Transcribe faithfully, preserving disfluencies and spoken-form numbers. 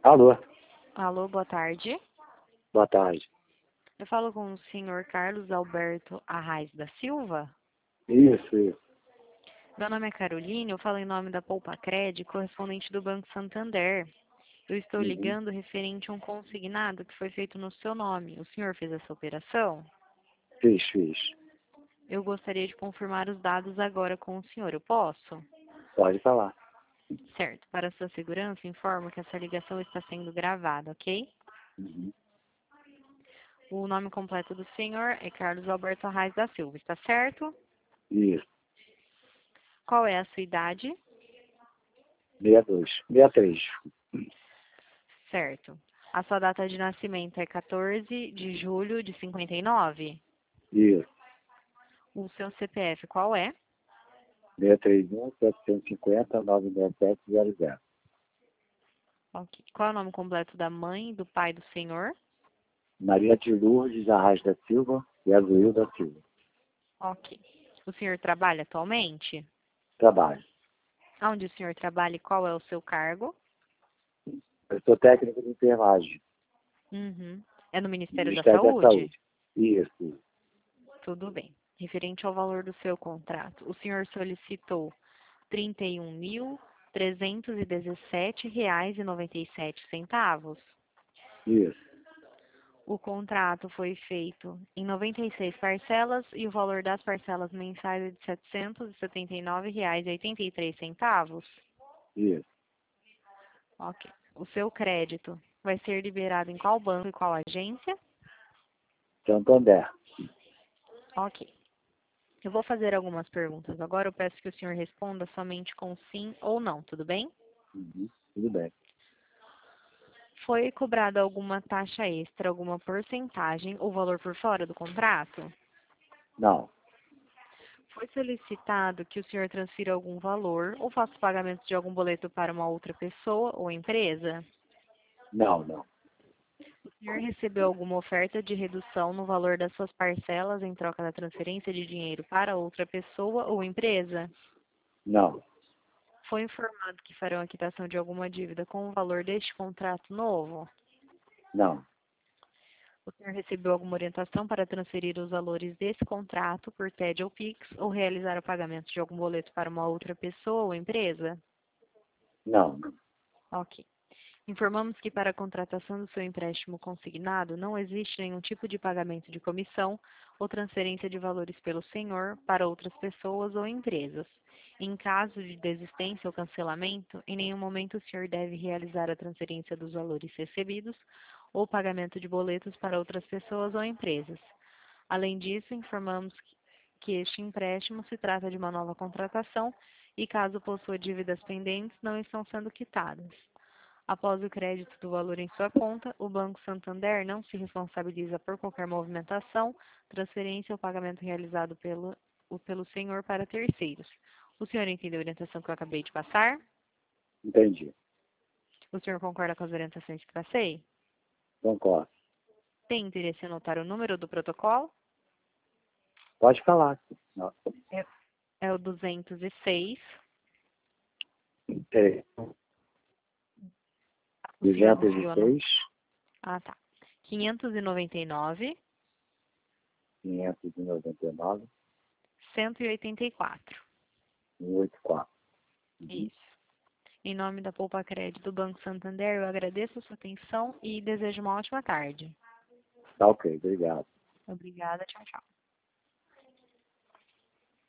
Alô, Alô, boa tarde. boa tarde. Eu falo com o senhor Carlos Alberto Arraes da Silva. Isso, isso. Meu nome é Caroline, eu falo em nome da Poupa Cred, correspondente do Banco Santander. Eu estou Uhum. ligando referente a um consignado que foi feito no seu nome. O senhor fez essa operação? Fiz, fiz. Eu gostaria de confirmar os dados agora com o senhor. Eu posso? Pode falar. Certo. Para sua segurança, informo que essa ligação está sendo gravada, ok? Uhum. O nome completo do senhor é Carlos Alberto Arraes da Silva, está certo? Isso. Qual é a sua idade? sessenta e dois. sessenta e três. Certo. A sua data de nascimento é quatorze de julho de cinquenta e nove? Isso. O seu C P F qual é? seis três um, sete cinco zero, nove nove sete zero zero. Ok. Qual é o nome completo da mãe e do pai do senhor? Maria de Lourdes Arraes da Silva e Azuil da Silva. Ok. O senhor trabalha atualmente? Trabalho. Onde o senhor trabalha e qual é o seu cargo? Eu sou técnico de enfermagem. Uhum. É no Ministério da Ministério da Saúde? Saúde. Isso. Tudo bem. Referente ao valor do seu contrato, o senhor solicitou trinta e um mil trezentos e dezessete reais e noventa e sete centavos. Isso. O contrato foi feito em noventa e seis parcelas e o valor das parcelas mensais é de setecentos e setenta e nove reais e oitenta e três centavos. Isso. Ok. O seu crédito vai ser liberado em qual banco e qual agência? Santander. Ok. Eu vou fazer algumas perguntas. Agora eu peço que o senhor responda somente com sim ou não, tudo bem? Uhum. Tudo bem. Foi cobrada alguma taxa extra, alguma porcentagem ou valor por fora do contrato? Não. Foi solicitado que o senhor transfira algum valor ou faça pagamento de algum boleto para uma outra pessoa ou empresa? Não, não. O senhor recebeu alguma oferta de redução no valor das suas parcelas em troca da transferência de dinheiro para outra pessoa ou empresa? Não. Foi informado que farão a quitação de alguma dívida com o valor deste contrato novo? Não. O senhor recebeu alguma orientação para transferir os valores desse contrato por T E D ou Pix ou realizar o pagamento de algum boleto para uma outra pessoa ou empresa? Não. Ok. Informamos que para a contratação do seu empréstimo consignado não existe nenhum tipo de pagamento de comissão ou transferência de valores pelo senhor para outras pessoas ou empresas. Em caso de desistência ou cancelamento, em nenhum momento o senhor deve realizar a transferência dos valores recebidos ou pagamento de boletos para outras pessoas ou empresas. Além disso, informamos que este empréstimo se trata de uma nova contratação e, caso possua dívidas pendentes, não estão sendo quitadas. Após o crédito do valor em sua conta, o Banco Santander não se responsabiliza por qualquer movimentação, transferência ou pagamento realizado pelo, o- pelo senhor para terceiros. O senhor entendeu a orientação que eu acabei de passar? Entendi. O senhor concorda com as orientações que passei? Concordo. Tem interesse em anotar o número do protocolo? Pode falar. Não. É, é o duzentos e seis. É. O senhor duzentos e conseguiu anotar? seis, Ah, tá. quinhentos e noventa e nove, quinhentos e noventa e nove, cento e oitenta e quatro. cento e oitenta e quatro. Uhum. Isso. Em nome da Poupa Cred do Banco Santander, eu agradeço a sua atenção e desejo uma ótima tarde. Tá ok, obrigado. Obrigada, tchau, tchau.